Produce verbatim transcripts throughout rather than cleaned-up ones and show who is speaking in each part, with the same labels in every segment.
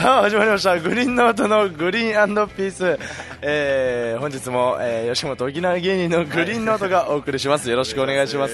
Speaker 1: さあ始まりましたグリーンノートのグリーン&ピース、えー、本日も、えー、吉本沖縄芸人のグリーンノートがお送りします。よろしくお願いします。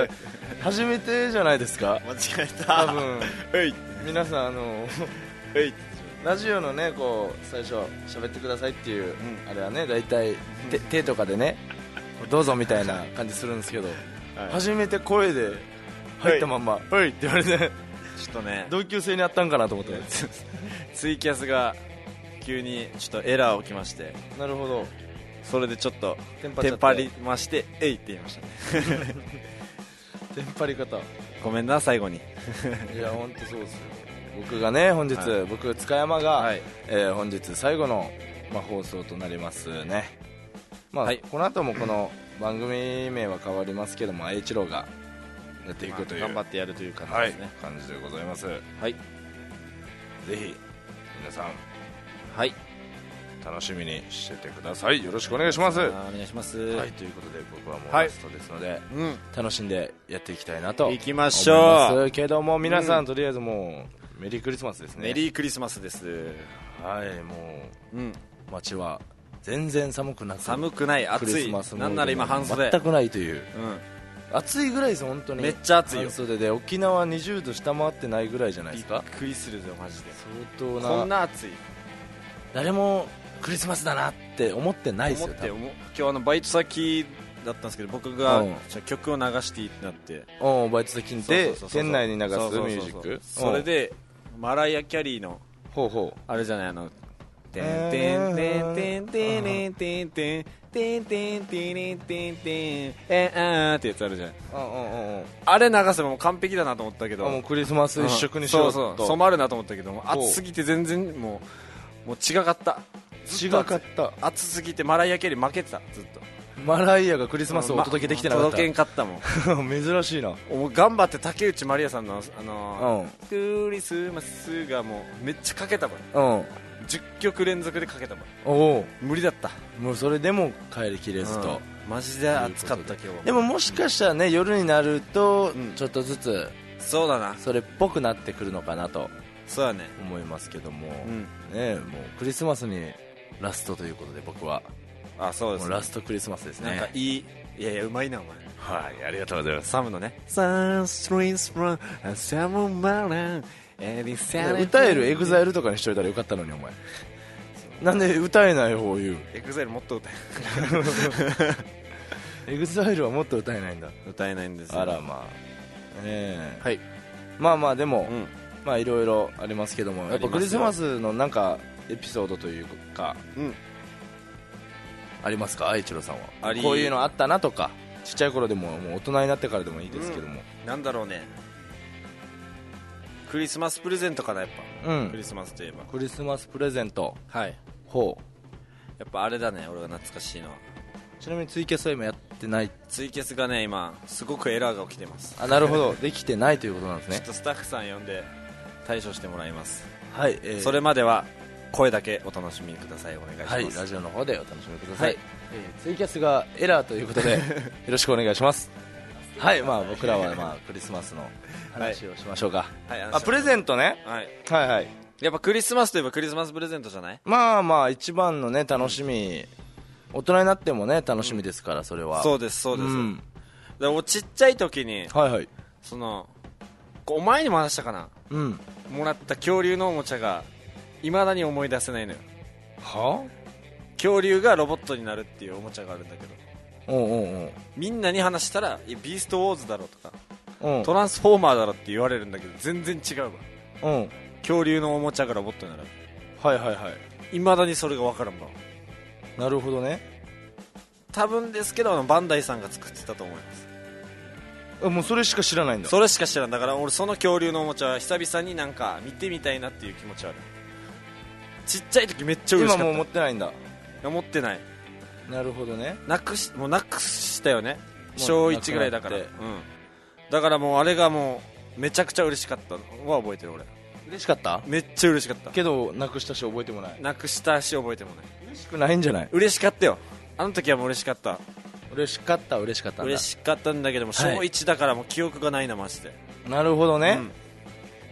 Speaker 1: 初めてじゃないですか。
Speaker 2: 間違えた。
Speaker 1: 多分皆さんあのラジオのねこう最初喋ってくださいっていう、うん、あれはねだいたい手とかでねどうぞみたいな感じするんですけど、はい、初めて声で入ったまんま「はい」って言われて
Speaker 2: ちょっとね
Speaker 1: 同級生にあったんかなと思って
Speaker 2: ツイキャスが急にちょっとエラー起きまして、
Speaker 1: なるほど、
Speaker 2: それでちょっとテンパりまして「えい」って言いましたね
Speaker 1: テンパり方
Speaker 2: ごめんな最後に
Speaker 1: いや本当そうですよ。僕がね本日、はい、僕塚山が、はいえー、本日最後の、まあ、放送となりますね。まあはい、この後もこの番組名は変わりますけども、愛一郎がやっていくという、
Speaker 2: まあ、頑張ってやるという感じですね、
Speaker 1: はい、感じでございます。はい、ぜひ皆さん、
Speaker 2: はい、
Speaker 1: 楽しみにしててください。よろしくお願いします。
Speaker 2: お願いします。
Speaker 1: はい、ということで僕はもうラストですので、はいうん、楽しんでやっていきたいなと思います。
Speaker 2: いきましょ
Speaker 1: うけども皆さん、うん、とりあえずもうメリークリスマスですね。
Speaker 2: メリークリスマスです。
Speaker 1: はいもう、うん、街は全然寒くなく
Speaker 2: 寒くない暑いなんなら今半袖
Speaker 1: 全くないという、
Speaker 2: うん
Speaker 1: 暑いぐらいです本当に。
Speaker 2: めっちゃ暑いよ。
Speaker 1: 半袖で沖縄にじゅうど下回ってないぐらいじゃないですか。
Speaker 2: びっくりするぞマジで。
Speaker 1: 相当な。
Speaker 2: こんな暑い
Speaker 1: 誰もクリスマスだなって思ってないですよ。
Speaker 2: 思って思今日あのバイト先だったんですけど僕が、うん、曲を流していいってなって
Speaker 1: おバイト先で店内に流すミュージック。
Speaker 2: それでマライア・キャリーの
Speaker 1: ほうほう
Speaker 2: あれじゃないあのてんてんてんてんてんてんてんてんてんてんてんてんてんえーってやつあるじゃん。あれ流せばもう完璧だなと思ったけど、
Speaker 1: もうクリスマス一色にしようと、
Speaker 2: そうそう染まるなと思ったけども暑すぎて全然もうもう違かった
Speaker 1: 違かった
Speaker 2: 暑すぎてマライア・キャリー負けてた。ずっと
Speaker 1: マライアがクリスマスをお届けできてなかった、
Speaker 2: 届けんかったもん
Speaker 1: 珍しいな。
Speaker 2: もう頑張って竹内まりやさんの、あのーうん、クリスマスがもうめっちゃかけたもん、うん、じゅっきょく連続でかけたもん。
Speaker 1: お
Speaker 2: 無理だった。
Speaker 1: もうそれでも帰りきれずと、
Speaker 2: うん、マジで暑かった今日。
Speaker 1: でももしかしたらね夜になるとちょっとずつ、うん、
Speaker 2: そうだな
Speaker 1: それっぽくなってくるのかなと
Speaker 2: そうだね
Speaker 1: 思いますけども、
Speaker 2: うん
Speaker 1: ね、もうクリスマスにラストということで僕は
Speaker 2: あそうです、ね、
Speaker 1: もうラストクリスマスですね。
Speaker 2: なんかいいいやいやうまいなお前。
Speaker 1: はいありがとうございます。
Speaker 2: サムのねサンストリンスプランサムマラン
Speaker 1: 歌えるエグザイルとかにしといたらよかったのにお前なんで歌えない方言う。
Speaker 2: エグザイルもっと歌
Speaker 1: えエグザイルはもっと歌えないんだ。
Speaker 2: 歌えないんですよ。
Speaker 1: あらまあえー、
Speaker 2: はい
Speaker 1: まあまあでも、
Speaker 2: うん、
Speaker 1: まあいろいろありますけどもやっぱクリスマスのなんかエピソードというか、うん、ありますか愛一郎さんは。こういうのあったなとかちっちゃい頃でももう大人になってからでもいいですけども、
Speaker 2: うん、なんだろうねクリスマスプレゼントかなやっぱ、うん、クリスマスといえば
Speaker 1: クリスマスプレゼント。
Speaker 2: はい
Speaker 1: ほう
Speaker 2: やっぱあれだね俺が懐かしいのは。
Speaker 1: ちなみにツイキャスは今やってない。
Speaker 2: ツイキャスがね今すごくエラーが起きてます。
Speaker 1: あなるほどできてないということなんですね。
Speaker 2: ちょっとスタッフさん呼んで対処してもらいます。
Speaker 1: はい、えー、
Speaker 2: それまでは声だけお楽しみください。お願いします。
Speaker 1: はいラジオの方でお楽しみください、はいえー、ツイキャスがエラーということでよろしくお願いしますはいまあ僕らはまあクリスマスの話をしましょうか、はいはい、あプレゼントね、はい、はいはい
Speaker 2: やっぱクリスマスといえばクリスマスプレゼントじゃない。
Speaker 1: まあまあ一番のね楽しみ、うん、大人になってもね楽しみですから、うん、それは
Speaker 2: そうですそうです、うん、でもちっちゃい時に、
Speaker 1: はいはい、
Speaker 2: そのお前にも話したかな、うん、もらった恐竜のおもちゃがいまだに思い出せないのよ。
Speaker 1: は
Speaker 2: 恐竜がロボットになるっていうおもちゃがあるんだけど、
Speaker 1: おうおうおう
Speaker 2: みんなに話したらビーストウォーズだろとかトランスフォーマーだろって言われるんだけど全然違うわ。うん恐竜のおもちゃがロボットになる。
Speaker 1: はいはいはい
Speaker 2: いまだにそれが分からんわ。
Speaker 1: なるほどね。
Speaker 2: 多分ですけどバンダイさんが作ってたと思います。
Speaker 1: あもうそれしか知らないんだ。
Speaker 2: それしか知らん。だから俺その恐竜のおもちゃは久々になんか見てみたいなっていう気持ちはある。ちっちゃい時めっちゃ嬉しかった。
Speaker 1: 今もう持ってないんだ。い
Speaker 2: や持ってない。
Speaker 1: なるほどね。
Speaker 2: なくしもうなくしたよねしょういちぐらいだから、うん、だからもうあれがもうめちゃくちゃ嬉しかったのは覚えてる。俺
Speaker 1: 嬉しかった。
Speaker 2: めっちゃ嬉しかった
Speaker 1: けどなくしたし覚えてもない。
Speaker 2: なくしたし覚えてもない。
Speaker 1: 嬉しくないんじゃない。
Speaker 2: 嬉しかったよあの時はもう嬉しかった。
Speaker 1: 嬉しかった嬉しかったんだ。
Speaker 2: 嬉しかったんだけども、はい、小いちだからもう記憶がないなマジで。
Speaker 1: なるほどね、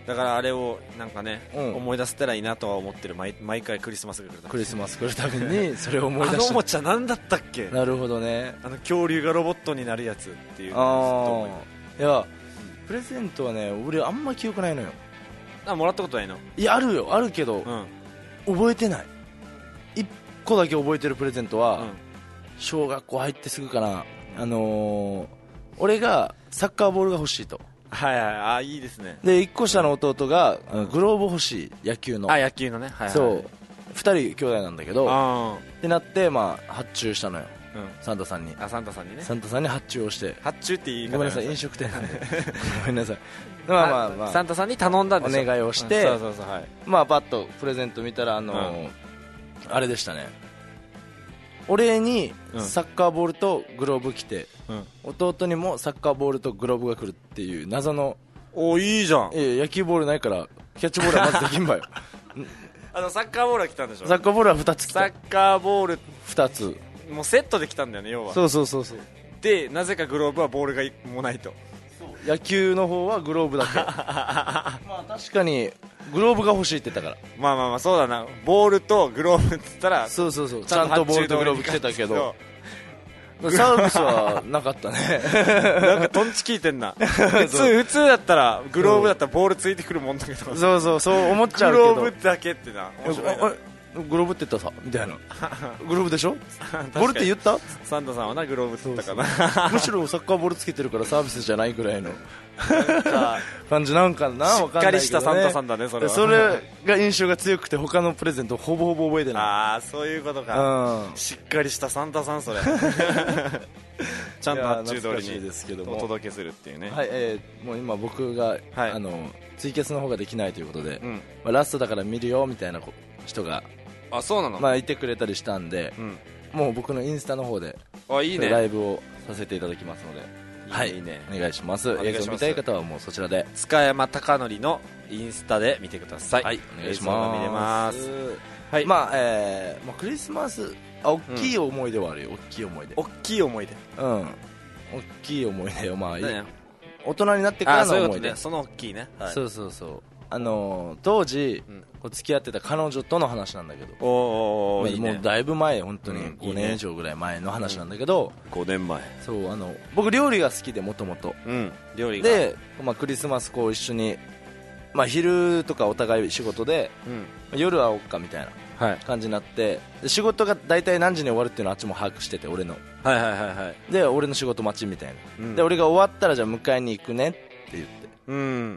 Speaker 2: だからあれをなんかね、
Speaker 1: うん、
Speaker 2: 思い出せたらいいなとは思ってる。 毎, 毎回クリスマスが来るたび
Speaker 1: クリスマス来るたびにそれを思い出して
Speaker 2: あのおもちゃ何だったっけ。
Speaker 1: なるほどね。
Speaker 2: あの恐竜がロボットになるやつっていう
Speaker 1: のあいやプレゼントはね俺あんま記憶ないのよ。
Speaker 2: あもらったことないの。
Speaker 1: いやあるよあるけど、うん、覚えてない。いっこだけ覚えてるプレゼントは、うん、小学校入ってすぐかな、あのー、俺がサッカーボールが欲しいと。
Speaker 2: はいはい、あいいですね。
Speaker 1: でいっこ下の弟が、うん、グローブ欲しい野球の。
Speaker 2: あ野球のね、はいはい、
Speaker 1: そうふたり兄弟なんだけどってなって、まあ、発注したのよ、うん、サンタさんに。
Speaker 2: あサンタさんにね。
Speaker 1: サンタさんに発注をして。
Speaker 2: 発注って言い方
Speaker 1: ごめんなさい飲食店なんでごめんなさい。まあまあまあ
Speaker 2: サンタさんに頼んだんでしょ。
Speaker 1: お願いをして、
Speaker 2: うん、そうそうそう、はい、
Speaker 1: まあパッとプレゼント見たらあのーうん、あれでしたね。俺にサッカーボールとグローブ来て、うん、弟にもサッカーボールとグローブが来るっていう謎の。
Speaker 2: おいいじゃん。
Speaker 1: いや野球ボールないからキャッチボールはまずできんばよ
Speaker 2: あのサッカーボールは来たんでしょ。
Speaker 1: サッカーボールはふたつ来た。
Speaker 2: サッカーボール
Speaker 1: ふたつ
Speaker 2: もうセットで来たんだよね要は。
Speaker 1: そうそうそうそう。
Speaker 2: でなぜかグローブはボールがもうないと。
Speaker 1: 野球の方はグローブだけまあ確かにグローブが欲しいって言ったから。
Speaker 2: まあまあまあそうだな。ボールとグローブって言ったら
Speaker 1: そうそうそうちゃんとボールとグローブ来てたけどサービスはなかったね
Speaker 2: なんかトンチ効いてんな普通普通だったらグローブだったらボールついてくるもんだけど
Speaker 1: そうそうそう思っちゃうけど
Speaker 2: グローブだけってな面白いな。
Speaker 1: グローブって言ったさみたいなグローブでしょボールって言った
Speaker 2: サンタさんはなグローブって言ったかな。
Speaker 1: むしろサッカーボールつけてるからサービスじゃないぐらいの感じなんかな。
Speaker 2: しっかりしたサンタさんだねそれは。
Speaker 1: それが印象が強くて他のプレゼントほぼほぼ覚えてない。
Speaker 2: ああそういうことか、うん、しっかりしたサンタさんそれちゃんと発注通りにお届けするっていうね。
Speaker 1: はい、えー、もう今僕が、はい、あのツイキャスの方ができないということで、うん、まあ、ラストだから見るよみたいな人が
Speaker 2: あそうなの、
Speaker 1: まあ、いてくれたりしたんで、うん、もう僕のインスタの方で
Speaker 2: あいい、ね、
Speaker 1: ライブをさせていただきますので、
Speaker 2: いいね、はい、いいね、
Speaker 1: お願いします。映像見たい方はもうそちらで
Speaker 2: 塚山貴則のインスタで見てください。はい、
Speaker 1: お願いします。
Speaker 2: 見れます。
Speaker 1: はい、まあ、えーまあ、クリスマスあ大きい思い出はあるよ、うん、大きい思い出
Speaker 2: 大きい思い出
Speaker 1: うん大きい思い出をまあいい大人になってからの思い出。
Speaker 2: あそういうことね、その大きいね、はい、
Speaker 1: そうそうそうあのー、当時、うん、こう付き合ってた彼女との話なんだけど、
Speaker 2: おお、いいね、
Speaker 1: もうだいぶ前本当にごねん以上ぐらい前の話なんだけど、
Speaker 2: うん、ごねんまえ
Speaker 1: そうあの僕料理が好きでもともと
Speaker 2: 料理が
Speaker 1: で、まあ、クリスマスこう一緒に、まあ、昼とかお互い仕事で、うん、夜会おうかみたいな感じになって、で仕事が大体何時に終わるっていうのをあっちも把握してて俺の
Speaker 2: はいはいはいはい
Speaker 1: で俺の仕事待ちみたいな、うん、で俺が終わったらじゃあ迎えに行くねって言って、うん、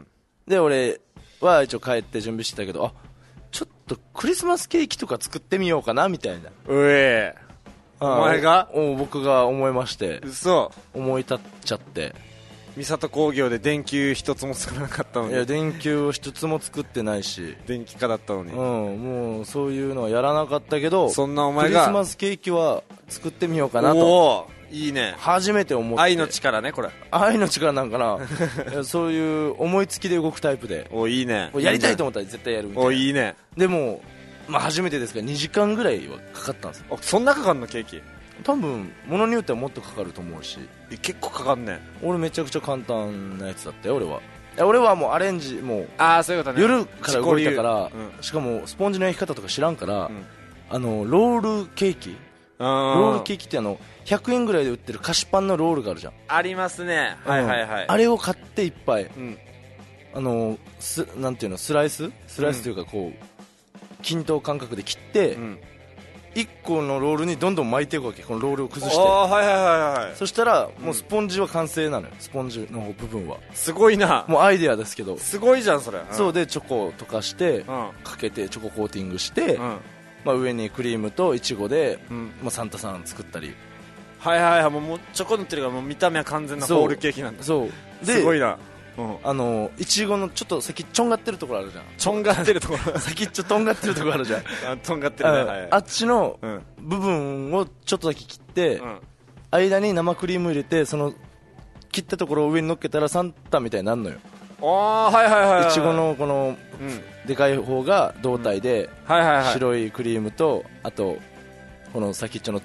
Speaker 1: で俺は一応帰って準備してたけどあちょっとクリスマスケーキとか作ってみようかなみたいな
Speaker 2: うえお前が
Speaker 1: お僕が思いまして
Speaker 2: 嘘
Speaker 1: 思い立っちゃって
Speaker 2: 三郷工業で電球一つも作らなかったのに。
Speaker 1: いや電球を一つも作ってないし
Speaker 2: 電気化だったのに、
Speaker 1: うん、もうそういうのはやらなかったけど
Speaker 2: そんなお前が
Speaker 1: クリスマスケーキは作ってみようかなと
Speaker 2: おいいね
Speaker 1: 初めて思って
Speaker 2: 愛の力ねこれ
Speaker 1: 愛の力なんかないやそういう思いつきで動くタイプで
Speaker 2: おいいね
Speaker 1: やりたいと思ったら絶対やるみたいな
Speaker 2: おいいね
Speaker 1: でも、まあ、初めてですからにじかんぐらいはかかったんですよ。
Speaker 2: そんなかかんのケーキ
Speaker 1: 多分物によってはもっとかかると思うし
Speaker 2: 結構かかんね
Speaker 1: 俺めちゃくちゃ簡単なやつだったよ俺は。いや俺はもうアレンジもう
Speaker 2: あそういうこと、ね、
Speaker 1: 夜から動いたから、うん、しかもスポンジの焼き方とか知らんから、うん、あのロールケーキロールケーキってあのひゃくえんぐらいで売ってる菓子パンのロールがあるじゃん。
Speaker 2: ありますね、うん、はいはいはい。
Speaker 1: あれを買っていっぱい、うん、あのすなんていうのスライススライスというかこう、均等感覚で切って、うん、いっこのロールにどんどん巻いていくわけ。このロールを崩して、
Speaker 2: あ、はいはいはいはい、
Speaker 1: そしたらもうスポンジは完成なのよ。スポンジの部分は
Speaker 2: すごいな。
Speaker 1: もうアイデアですけど
Speaker 2: すごいじゃんそれ、うん、
Speaker 1: そうでチョコ溶かして、うん、かけてチョココーティングして、うん、まあ、上にクリームとイチゴで、うん、まあ、サンタさん作ったり、
Speaker 2: はいはいはい、もうチョコ塗ってるからもう見た目は完全なホールケーキなんだ。
Speaker 1: そう
Speaker 2: ですごいな、うん、
Speaker 1: あのイチゴのちょっと先ちょんがってるところあるじゃん。
Speaker 2: ちょんがってるところ
Speaker 1: 先っちょとんがってるところあるじゃん
Speaker 2: あとんがってるね、
Speaker 1: あ、はい、あっちの部分をちょっとだけ切って、うん、間に生クリーム入れてその切ったところを上に乗っけたらサンタみたいになるのよ。
Speaker 2: あ、はいはいはいはい、
Speaker 1: いちごのこの、うん、でかい方が胴体で、
Speaker 2: うん、はいはいはい、
Speaker 1: 白いクリームとあとこの先っちょのち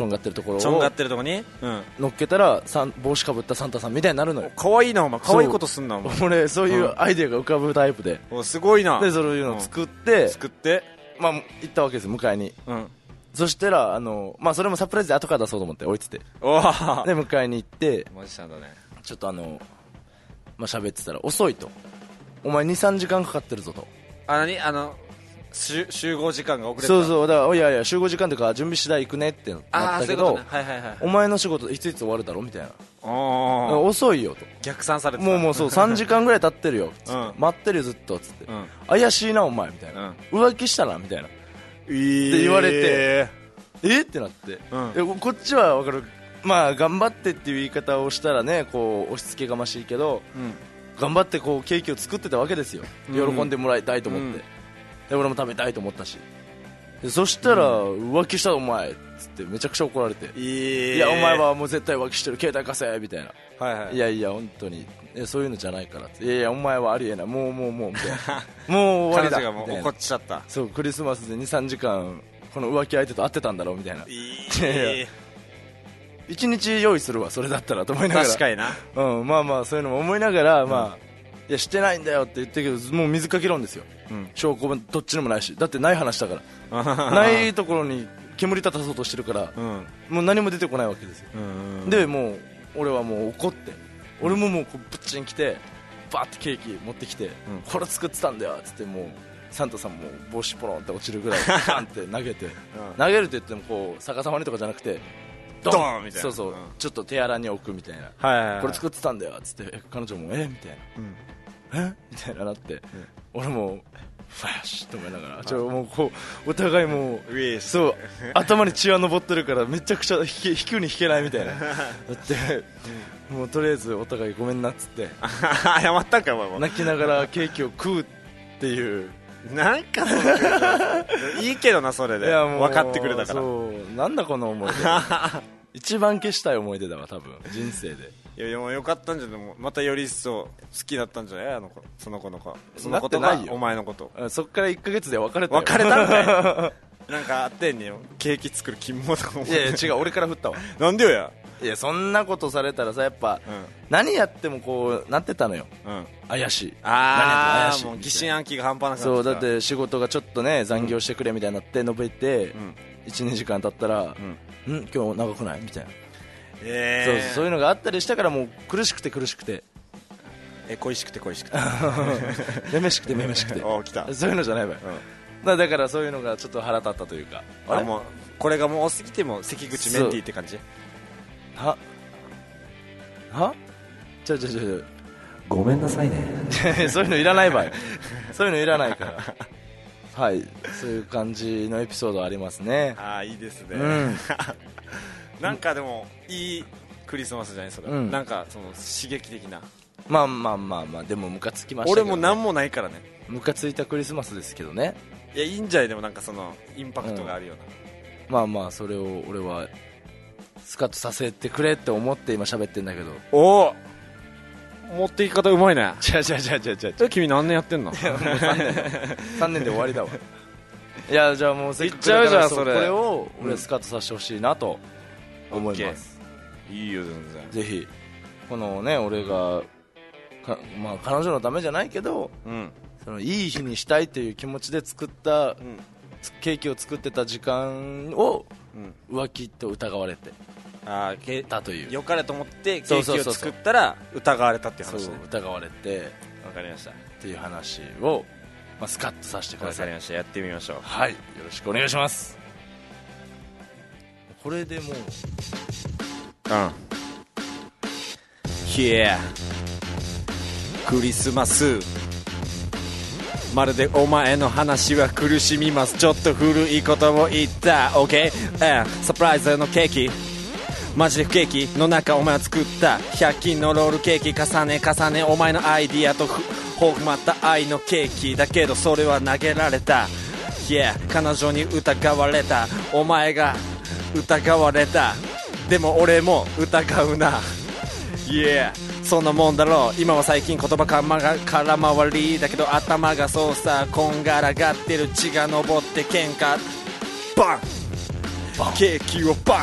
Speaker 1: ちょんがってるところを
Speaker 2: ちょんがってるとこに、うん、
Speaker 1: 乗っけたらさん帽子かぶったサンタさんみたいになるのよ。
Speaker 2: かわいいなお前、かわいいことすんなお前。
Speaker 1: 俺そういうアイデアが浮かぶタイプで、
Speaker 2: うん、おすごいな。
Speaker 1: でそういうのを作って、うん、
Speaker 2: 作って
Speaker 1: まあ行ったわけです迎えに、うん、そしたらあの、まあ、それもサプライズで後から出そうと思って置いてて、おで迎えに行って
Speaker 2: マジシャンだね。
Speaker 1: ちょっとあのまあ喋ってたら遅いと、お前 にさんじかんかかってるぞと。
Speaker 2: あ何あの集合時間が遅れた。
Speaker 1: そうそう、だからいやいや集合時間というか準備次第行くねってなったけど、ねはいはいはい、お前の仕事いついつ終わるだろみたいな、遅いよと
Speaker 2: 逆算されてた。
Speaker 1: もうもうそうさんじかんぐらい経ってるよつって、うん、待ってるよずっとつって、うん、怪しいなお前みたいな、うん、浮気したなみたいな、えー、って言われてえってなって、うん、こっちは分かる、まあ頑張ってっていう言い方をしたらねこう押し付けがましいけど、うん、頑張ってこうケーキを作ってたわけですよ、喜んでもらいたいと思って、うんで俺も食べたいと思ったし、でそしたら、うん、浮気したお前っつってめちゃくちゃ怒られて、えー、いやお前はもう絶対浮気してる携帯貸せみたいな、はいはい、いやいや本当にいやそういうのじゃないからって、いやいやお前はありえないもうもうもうみたいなもう終わりだ
Speaker 2: 彼女がもう怒っちゃった。
Speaker 1: そうクリスマスで にさんじかんこの浮気相手と会ってたんだろうみたいな、えー、いちにち用意するわそれだったらと思いながら、
Speaker 2: 確かにな、
Speaker 1: うん、まあまあそういうのも思いながら、うん、まあいやしてないんだよって言ってるけどもう水かけ論ですよ、うん、証拠もどっちでもないし、だってない話だからないところに煙立たそうとしてるから、うん、もう何も出てこないわけですよ、うん、でもう俺はもう怒って、うん、俺ももうこうぶっちん来てバーってケーキ持ってきて、うん、これ作ってたんだよっつってもうサンタさんも帽子ポロンって落ちるぐらいバンって投げて、うん、投げるって言ってもこう逆さまにとかじゃなくてドーンみたいな、そうそう、うん、ちょっと手荒に置くみたいな、はいはいはい、これ作ってたんだよっつって彼女もえみたいな、うんえみたいななって、うん、俺もファッシュと思いながらちょもうこうお互いもうそう頭に血は上ってるからめちゃくちゃ引け引くに引けないみたいなだって、うん、もうとりあえずお互いごめんなっつって
Speaker 2: 謝ったんかお前も
Speaker 1: 泣きながらケーキを食うっていう
Speaker 2: なんかいいけどなそれで分かってくれたから
Speaker 1: そうなんだこの思い出一番消したい思い出だわ多分人生で。
Speaker 2: いやいやよかったんじゃない、またより一層好きだったんじゃない、あの子その子の子そのことがお前のこと。
Speaker 1: そっからいっかげつで別れたよ。
Speaker 2: 別れたんかいなんかあってんねよケーキ作る気もとかも。
Speaker 1: いやいや違う俺から振ったわ
Speaker 2: なんでよや。
Speaker 1: いやそんなことされたらさやっぱ、うん、何やってもこうなってたのよ、うん、怪しい
Speaker 2: ああもう疑心暗鬼が半端なくなってた。
Speaker 1: そうだって仕事がちょっとね残業してくれみたいになって述べて、うん、いちにじかん経ったら、うん、ん今日長くないみたいな、えー、そうそういうのがあったりしたからもう苦しくて苦しくて
Speaker 2: え恋しくて恋しくて
Speaker 1: めめしくてめめしくて
Speaker 2: お来た
Speaker 1: そういうのじゃないわよ、うん、だ, だからそういうのがちょっと腹立ったというか
Speaker 2: あれもうこれがもう多すぎても関口メンディーって感じ
Speaker 1: ははちょちょちょちょ
Speaker 2: ごめんなさいね
Speaker 1: そういうのいらないわよそういうのいらないからはいそういう感じのエピソードありますね。
Speaker 2: ああいいですね、うんなんかでもいいクリスマスじゃないそれ、うん、なんかその刺激的な
Speaker 1: まあまあまあまあでもムカつきましたけど、ね、
Speaker 2: 俺も何もないからね
Speaker 1: ムカついたクリスマスですけどね。
Speaker 2: いやいいんじゃないでもなんかそのインパクトがあるような、
Speaker 1: うん、まあまあそれを俺はスカッとさせてくれって思って今喋ってんだけど。
Speaker 2: おお持っていき方うまいね。
Speaker 1: 違う違う違う違う違う
Speaker 2: 君何年やってんの。いやもうさんねん
Speaker 1: さんねんで終わりだわいやじゃあもうせっかくだから
Speaker 2: いっちゃうじゃんそれ。
Speaker 1: これを俺スカッとさせてほしいなと思います、
Speaker 2: うん、いいよ全
Speaker 1: 然ぜひこのね俺がか、まあ、彼女のためじゃないけど、うん、そのいい日にしたいという気持ちで作った、うん、ケーキを作ってた時間を、うん、浮気と疑われて
Speaker 2: あけ
Speaker 1: たという
Speaker 2: 良かれと思ってケーキを作ったら疑われたっていう話、ね、
Speaker 1: そう疑われて
Speaker 2: 分かりました
Speaker 1: っていう話を、まあ、スカッとさせてください。
Speaker 2: 分かりました、やってみましょう。
Speaker 1: はいよろしくお願いします。これでもう
Speaker 2: うん Yeah クリスマスまるでお前の話は苦しみます。ちょっと古いことを言った OK、uh, サプライズのケーキマジで不景気の中お前は作ったひゃく均のロールケーキ重ね重ねお前のアイディアとほまった愛のケーキだけどそれは投げられた Yeah 彼女に疑われたお前が疑われたでも俺も疑うな Yeah そんなもんだろう今は最近言葉かまが空回りだけど頭がそうさこんがらがってる血が上って喧嘩バンケーキをバン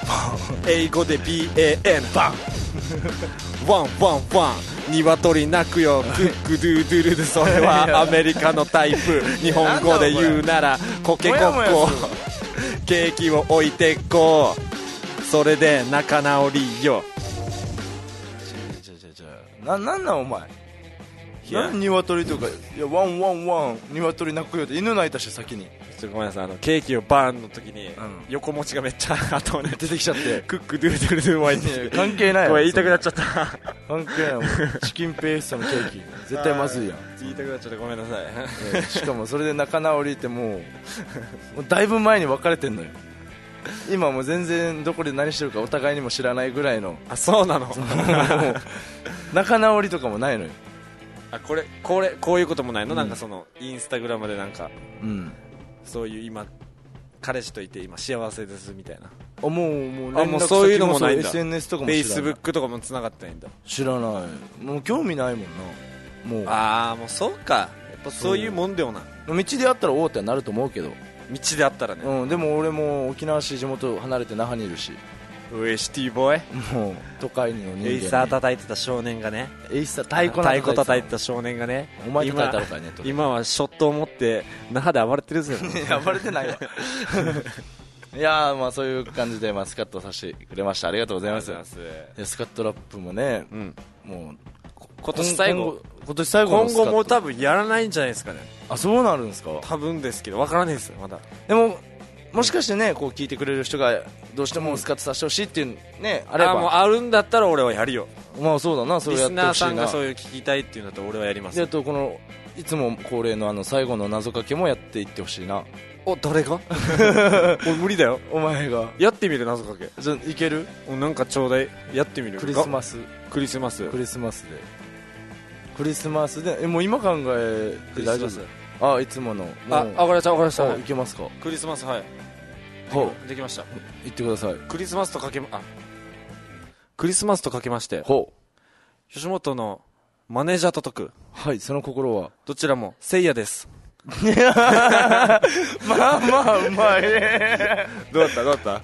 Speaker 2: 英語で ビーエーエヌ バンワンワンワン鶏鳴くよクックドゥードゥルドゥ、それはアメリカのタイプ、日本語で言うならコケコッコ、ケーキを置いてこう、それで仲直りよ。
Speaker 1: ちょちょちょな、なんなんお前、何鶏とか、いやワンワンワン鶏鳴くよって犬鳴いたし先に。
Speaker 2: ちょっとごめんなさい、あのケーキをバーンの時に、
Speaker 1: うん、
Speaker 2: 横持ちがめっちゃ後ね
Speaker 1: 出てきちゃって
Speaker 2: クックドゥードゥルドゥワイン
Speaker 1: 関係ないよ、
Speaker 2: これ言いたくなっちゃった
Speaker 1: 関係ないもうチキンペーストのケーキ絶対まずいやん
Speaker 2: 言いたくなっちゃったごめんなさい、
Speaker 1: えー、しかもそれで仲直りってもうもうだいぶ前に別れてんのよ。今もう全然どこで何してるかお互いにも知らないぐらいの。
Speaker 2: あ、そうなの
Speaker 1: 仲直りとかもないのよ。
Speaker 2: あ、これこれこういうこともないの、うん、なんかそのインスタグラムでなんか、
Speaker 1: うん、
Speaker 2: そういう今彼氏といて今幸せですみたいな。
Speaker 1: あ、もうもう連絡先も
Speaker 2: あ、もうそういうのもないんだ。
Speaker 1: エスエヌエス とかも知らない。
Speaker 2: Facebook とかも繋がってないんだ。
Speaker 1: 知らない、もう興味ないもんな。もう
Speaker 2: ああ、もうそうか、やっぱそういうもんでもない。
Speaker 1: 道で会ったらおおってなると思うけど、
Speaker 2: 道で会ったらね、
Speaker 1: うん、でも俺も沖縄市地元離れて那覇にいるし、
Speaker 2: ウエシティボーイ、
Speaker 1: もう都会の人間、ね、
Speaker 2: エイサー叩いてた少年がね、
Speaker 1: エイサー太鼓
Speaker 2: 太鼓叩いてた少年がね、
Speaker 1: お前叩いたのかいね、
Speaker 2: 今, 今はショットを持って那覇で暴れてるんですよ、
Speaker 1: ね、暴れてないわいやー、まあそういう感じで、まあ、スカッとさせてくれました。ありがとうございます。スカットラップもね、うん、もう
Speaker 2: 今年最後、
Speaker 1: 今年最後のスカット、
Speaker 2: 今後も多分やらないんじゃないですかね。
Speaker 1: あ、そうなるんですか。
Speaker 2: 多分ですけど分からないですよまだ。
Speaker 1: でももしかしてね、こう聞いてくれる人がどうしてもスカッとさせてほしいっていうね、
Speaker 2: あれば、あ、もうあるんだったら俺はやるよ。
Speaker 1: まあそうだな、それやってほしいな。
Speaker 2: リスナーさんがそういう聞きたいっていうんだったら俺はやります。
Speaker 1: で、あとこのいつも恒例のあの最後の謎かけもやっていってほしいな。
Speaker 2: お、誰が俺無理だよ。
Speaker 1: お前が
Speaker 2: やってみる、謎かけ。
Speaker 1: じゃいける？
Speaker 2: なんかちょうだい、やってみる。
Speaker 1: クリスマス
Speaker 2: クリスマス
Speaker 1: クリスマスでクリスマスで、え、もう今考えて大丈夫？あ、いつもの。
Speaker 2: あ、わかりました、わかりました。
Speaker 1: いけますか？
Speaker 2: クリスマス、はい。
Speaker 1: ほう、
Speaker 2: できました。
Speaker 1: 言ってください。
Speaker 2: クリスマスとかけま、あ、クリスマスとかけまして、
Speaker 1: ほ
Speaker 2: う、吉本のマネージャーと解く。
Speaker 1: はい、その心は
Speaker 2: どちらもせいやです。
Speaker 1: まあまあうまい
Speaker 2: どうだったどうだった。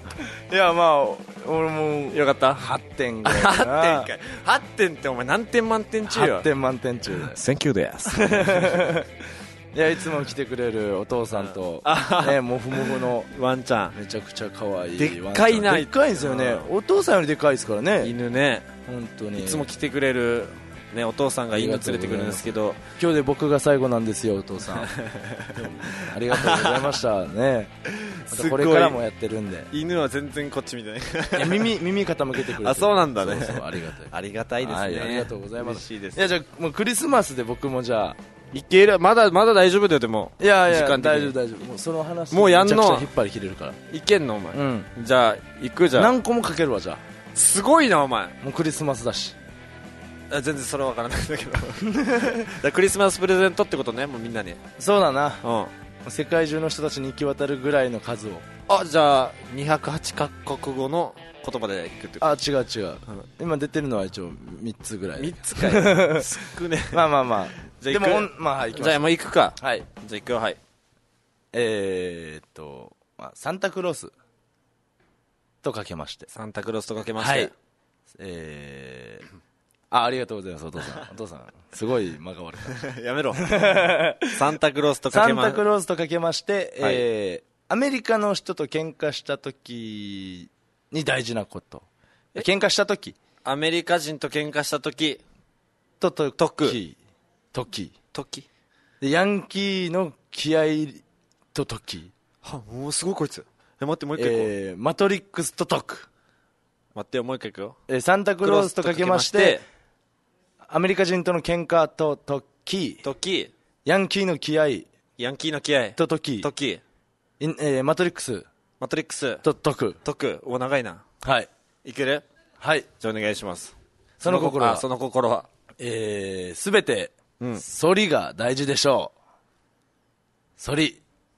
Speaker 1: いや、まあ俺も
Speaker 2: よかった。
Speaker 1: はってんぐらい
Speaker 2: はってんかい。はってんってお前何点満点中よ。
Speaker 1: はってん満点中だ。
Speaker 2: Thank you です。
Speaker 1: いや、いつも来てくれるお父さんと、ね、もふもふの
Speaker 2: ワンちゃん、
Speaker 1: めちゃくちゃ可愛い
Speaker 2: でっかいな。
Speaker 1: でっかいんですよね。お父さんよりでかいですからね、
Speaker 2: 犬ね。
Speaker 1: 本当に
Speaker 2: いつも来てくれる、ね、お父さんが犬連れてくるんですけど、
Speaker 1: 今日で僕が最後なんですよ、お父さんありがとうございましたね。またこれからもやってるんで。
Speaker 2: 犬は全然こっちみたいな。
Speaker 1: いや、耳耳傾けてくれてる。
Speaker 2: あ、そうなんだね。
Speaker 1: そうそう、ありがたい。
Speaker 2: ありがたいですね、はい、
Speaker 1: ありがとうございます。
Speaker 2: 嬉しいです。
Speaker 1: いや、じゃあもうクリスマスで僕もじゃあ
Speaker 2: いける。まだまだ大丈夫だよ。でも
Speaker 1: いやいや、大丈夫大丈夫。もうその話
Speaker 2: もうやんの
Speaker 1: めちゃくちゃ引っ張り切れるから。
Speaker 2: いけんのお前、
Speaker 1: うん、
Speaker 2: じゃあ行く。じゃあ
Speaker 1: 何個もかけるわ。じゃあ
Speaker 2: すごいなお前。
Speaker 1: もうクリスマスだし。
Speaker 2: 全然それは分からないんだけどだクリスマスプレゼントってことね、もうみんなに。
Speaker 1: そうだな、
Speaker 2: うん、世
Speaker 1: 界中の人たちに行き渡るぐらいの数を。
Speaker 2: あ、じゃあにひゃくはちカ国語の言葉でいくってこと。
Speaker 1: あ、違う違う、うん、今出てるのは一応みっつぐらい。
Speaker 2: みっつかい少ね
Speaker 1: まあまあまあ、じゃあ行く。でも、まあ、はい、行きます。
Speaker 2: じゃあもう行くか。
Speaker 1: はい、
Speaker 2: じゃあ行くよ。はい、
Speaker 1: えーっと、まあ、サンタクロースとかけまして。
Speaker 2: サンタクロースとかけまして、はい、
Speaker 1: えーあ, ありがとうございます。お父さん、お父さんすごい間が悪かった
Speaker 2: やめろサンタクロースとかけま
Speaker 1: サンタクロースとかけまして、はい、えー、アメリカの人と喧嘩した時に大事なこと。喧嘩した時、
Speaker 2: アメリカ人と喧嘩した時
Speaker 1: とと
Speaker 2: 時
Speaker 1: 時
Speaker 2: 時
Speaker 1: でヤンキーの気合と時。
Speaker 2: は、もうすごいこいつ。え、待って、もう一回行こう。
Speaker 1: えー、マトリックスと解く。
Speaker 2: 待ってよ、もう一回行くよ。
Speaker 1: えー、サンタクロースとかけましてアメリカ人との喧嘩と時
Speaker 2: 時
Speaker 1: ヤンキーの気合
Speaker 2: ヤンキーの気合
Speaker 1: と時
Speaker 2: 時、
Speaker 1: えー、マトリックス
Speaker 2: マトリックス
Speaker 1: と解く。
Speaker 2: 解く。お、長いな。
Speaker 1: はい、
Speaker 2: いける。
Speaker 1: はい、
Speaker 2: じゃあお願いします。
Speaker 1: その心は、
Speaker 2: その心は、
Speaker 1: えー、すべて、
Speaker 2: うん、
Speaker 1: 反りが大事でしょう。反り。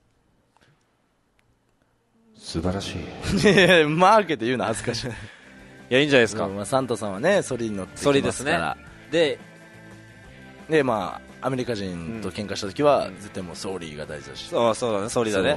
Speaker 2: 素晴らしい
Speaker 1: マーケで言うの恥ずかしいい
Speaker 2: や、いいんじゃないですか。
Speaker 1: まあ、サンタさんはね、反りに乗ってきますから。
Speaker 2: で、
Speaker 1: で、まあアメリカ人と喧嘩した時は、うん、絶対もうソーリーが大事だし。
Speaker 2: そうそうだね、ソーリーだね。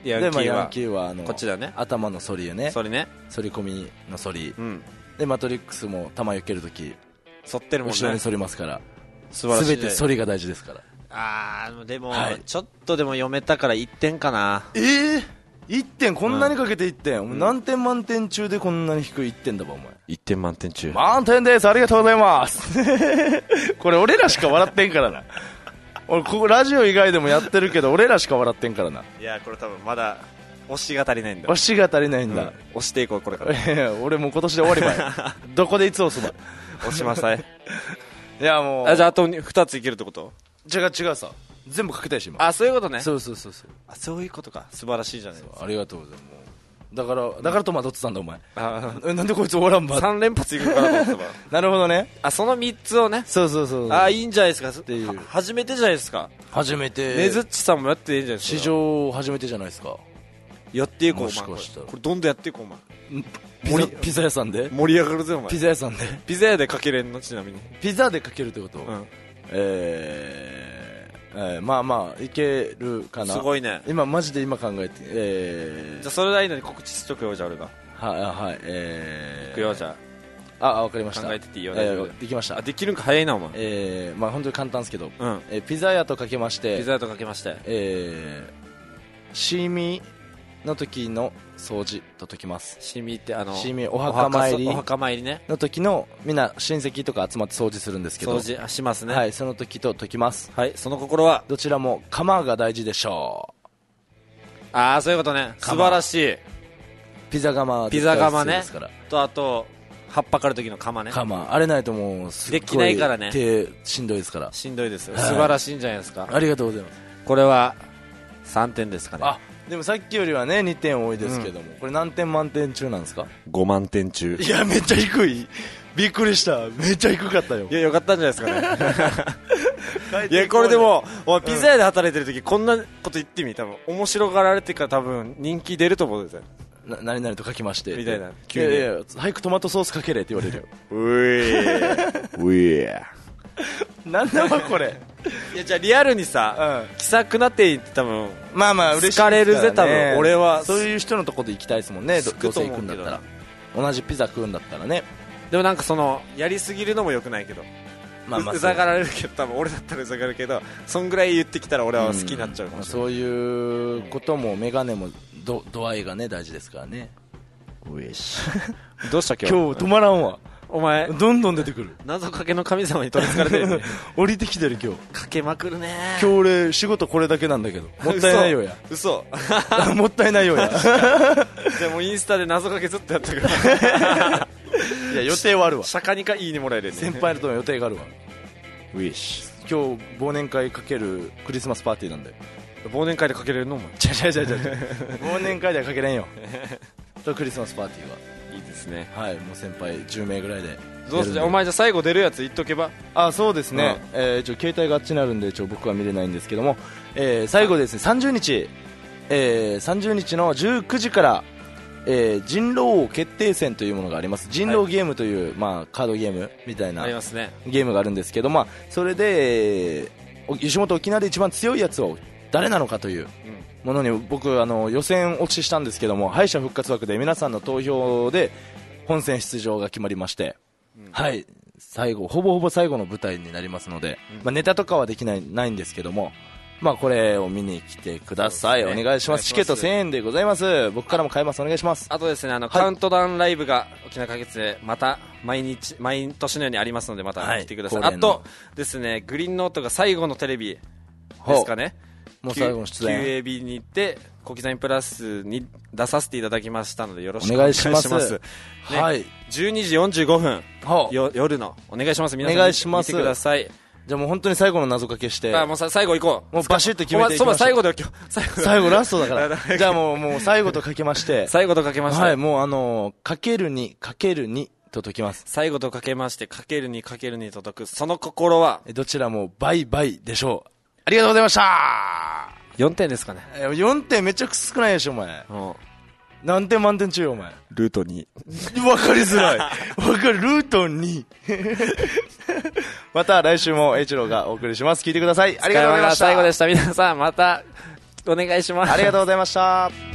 Speaker 2: ヤンキーは、
Speaker 1: で、まあ、ヤンキーはあの
Speaker 2: こっちだね、
Speaker 1: 頭の反りよね、
Speaker 2: それね、
Speaker 1: 反り込みの反り、
Speaker 2: うん、
Speaker 1: でマトリックスも球避けるとき
Speaker 2: 反ってるもんね、
Speaker 1: 後ろに反りますから、
Speaker 2: 素晴らしい、
Speaker 1: 全て反りが大事ですから。
Speaker 2: あーでも、
Speaker 1: はい、
Speaker 2: ちょっとでも読めたからいってんかな。
Speaker 1: えー、いってん、こんなにかけていってん、
Speaker 2: うん、
Speaker 1: 何点満点中でこんなに低いいってんだばお前。
Speaker 2: いってん満点中、
Speaker 1: 満点です、ありがとうございますこれ俺らしか笑ってんからな俺ここラジオ以外でもやってるけど俺らしか笑ってんからな。
Speaker 2: いやこれ多分まだ推しが足りないんだ、
Speaker 1: 推しが足りないんだ、うん、
Speaker 2: 押していこうこれから
Speaker 1: いや俺もう今年で終わりばいどこでいつ押すば
Speaker 2: 押しまさい
Speaker 1: いやもう
Speaker 2: あ、じゃああとふたついけるってこと？
Speaker 1: 違う違うさ、全部かけたいし今。
Speaker 2: あ、そういうことね。
Speaker 1: そうそうそうそう、
Speaker 2: あ、そういうことか、素晴らしいじゃないですか。
Speaker 1: ありがとうございます。だからだから戸惑ってたんだお前。
Speaker 2: あ
Speaker 1: なんでこいつ終わらんば
Speaker 2: さん連発いくからと思ってた
Speaker 1: なるほどね。
Speaker 2: あ、そのみっつをね。
Speaker 1: そうそうそう、
Speaker 2: あ、いいんじゃないですか
Speaker 1: っていう、
Speaker 2: 初めてじゃないですか。
Speaker 1: 初めて。
Speaker 2: ねずっちさんもやっていいんじゃないですか。
Speaker 1: 史上初めてじゃないですか。
Speaker 2: やっていこう、
Speaker 1: もしかしたら
Speaker 2: これどんどんやっていこう、お前。
Speaker 1: ピザ、ピザ屋さんで
Speaker 2: 盛り上がるぜお前。
Speaker 1: ピザ屋さんで
Speaker 2: ピザ屋でかけれんの？ちなみに
Speaker 1: ピザでかけるってこと？うん、
Speaker 2: え
Speaker 1: ー、えー、まあまあいけるかな。
Speaker 2: すごいね。
Speaker 1: 今マジで今考えて、えー、
Speaker 2: じゃあそれ間に告知しとくよ。じゃあ俺が
Speaker 1: はいはいえー、
Speaker 2: いくよ。じゃ
Speaker 1: ああ、わかりました。
Speaker 2: 考えてていいよ。
Speaker 1: えー、できました。
Speaker 2: あ、できるんか早いなお前。
Speaker 1: えー、まあ本当に簡単ですけど、
Speaker 2: うん、
Speaker 1: えー、ピザ屋とかけまして
Speaker 2: ピザ屋とかけまして
Speaker 1: えー、シミの時の掃除と解きます。
Speaker 2: シミってあの
Speaker 1: シミお墓参り
Speaker 2: お墓参りね
Speaker 1: の時のみんな親戚とか集まって掃除するんですけど、
Speaker 2: 掃除しますね。
Speaker 1: はい、その時と解きます。
Speaker 2: はい、その心は
Speaker 1: どちらも釜が大事でしょう。
Speaker 2: ああ、そういうことね。素晴らしい。
Speaker 1: ピザ窯
Speaker 2: ピザ窯ね。とあと葉っぱ刈る時の釜ね。
Speaker 1: 釜あれないともうすっごい
Speaker 2: できないからね。
Speaker 1: 手しんどいですから。
Speaker 2: しんどいですよ。素晴らしいんじゃないですか。
Speaker 1: ありがとうございます。
Speaker 2: これはさんてんですかね。
Speaker 1: あ、でもさっきよりはねにてん多いですけども、うん、これ何点満点中なんですか？
Speaker 2: ごまんてん中。い
Speaker 1: やめっちゃ低い。びっくりした。めっちゃ低かったよ。
Speaker 2: いやよかったんじゃないですかねいやこれでもおピザ屋で働いてる時、うん、こんなこと言ってみ、多分面白がられてから多分人気出ると思うんですよ。
Speaker 1: な何々と書きまして
Speaker 2: みたいな。
Speaker 1: 急にいやいや早くトマトソースかけれって言われるよ
Speaker 2: うえうえ
Speaker 1: なんだわこれ
Speaker 2: いやじゃあリアルにさ、うん、気さくなっていって多分
Speaker 1: まあまあ嬉しいです
Speaker 2: からね。疲れるぜ多分。俺は
Speaker 1: そういう人のところで行きたいですもんね。どうせ行くんだったら同じピザ食うんだったらね。
Speaker 2: でもなんかそのやりすぎるのも良くないけど、まあまあうざがられるけど、多分俺だったらうざがられるけど、そんぐらい言ってきたら俺は好きになっちゃうかもしれない、うん、そう
Speaker 1: いうこともメガネもど度合いがね大事ですからね。
Speaker 2: うえしどうした今
Speaker 1: 日今日止まらんわ。
Speaker 2: お前
Speaker 1: どんどん出てくる。
Speaker 2: 謎かけの神様に取りつかれてる、ね、
Speaker 1: 降りてきてる今日。
Speaker 2: かけまくるね。
Speaker 1: 今日俺仕事これだけなんだけどもったいないよや。
Speaker 2: 嘘
Speaker 1: もったいないよや
Speaker 2: じゃあもうインスタで謎かけずっとやってるから
Speaker 1: いや予定はあるわ。
Speaker 2: 釈迦にかいいねもらえる、ね、
Speaker 1: 先輩との予定があるわ。
Speaker 2: ウィッシ
Speaker 1: ュ今日忘年会かけるクリスマスパーティーなんで。
Speaker 2: 忘年会でかけれるのお前。
Speaker 1: ちゃちゃちゃちゃ忘年会ではかけれんよとクリスマスパーティーはい
Speaker 2: いですね。
Speaker 1: はい、もう先輩じゅうめいぐらいで。
Speaker 2: どうするお前じゃあ最後出るやつ言っとけば。
Speaker 1: あ、そうですね、うん、えー、ちょ携帯があっちになるんでちょ僕は見れないんですけども、えー、最後ですねさんじゅうにち、えー、さんじゅうにちのじゅうくじから、えー、人狼王決定戦というものがあります。人狼ゲームという、はい、まあ、カードゲームみたいな
Speaker 2: ありますね、
Speaker 1: ゲームがあるんですけど、まあ、それで、えー、吉本沖縄で一番強いやつを誰なのかというものに僕あの予選落ちしたんですけども、敗者復活枠で皆さんの投票で本戦出場が決まりまして、うん、はい最後ほぼほぼ最後の舞台になりますので、うん、まあ、ネタとかはできないないんですけども、まあ、これを見に来てください、ね、お願いします。チケットせんえんでございます。僕からも買えます。お願いします。
Speaker 2: あとですね、あの、はい、カウントダウンライブが沖縄花月でまた毎日毎年のようにありますので、また来てください、はい、あとですね、グリーンノートが最後のテレビですかね、
Speaker 1: もう最後の出演
Speaker 2: キューエービー に行って小刻みプラスに出させていただきましたのでよろしくお願いします。お願いします、ね、はい、じゅうにじよんじゅうごふんよ夜のお願いします。皆さんお願いします。見てください。
Speaker 1: じゃあもう本当に最後の謎かけして、
Speaker 2: あ、もうさ最後行こう。
Speaker 1: もうバシッと決めていきましょう。
Speaker 2: お前最後だよ今日。最後
Speaker 1: 最後ラストだからじゃあもうもう最後とかけまして
Speaker 2: 最後とかけまして、
Speaker 1: はい、もうあのかけるにかけるにと解きます。
Speaker 2: 最後とかけましてかけるにかけるにと解く、その心は
Speaker 1: どちらも倍倍でしょう。ありがとうございました。
Speaker 2: よんてんですかね。
Speaker 1: よんてんめっちゃ少ないでしょお前。うん、何点満点中よお前。
Speaker 2: ルートに。
Speaker 1: わかりづらい。わかる、ルートに。また来週もエイチローがお送りします。聞いてください。ありがとうございました。
Speaker 2: 最後でした。皆さんまたお願いします。
Speaker 1: ありがとうございました。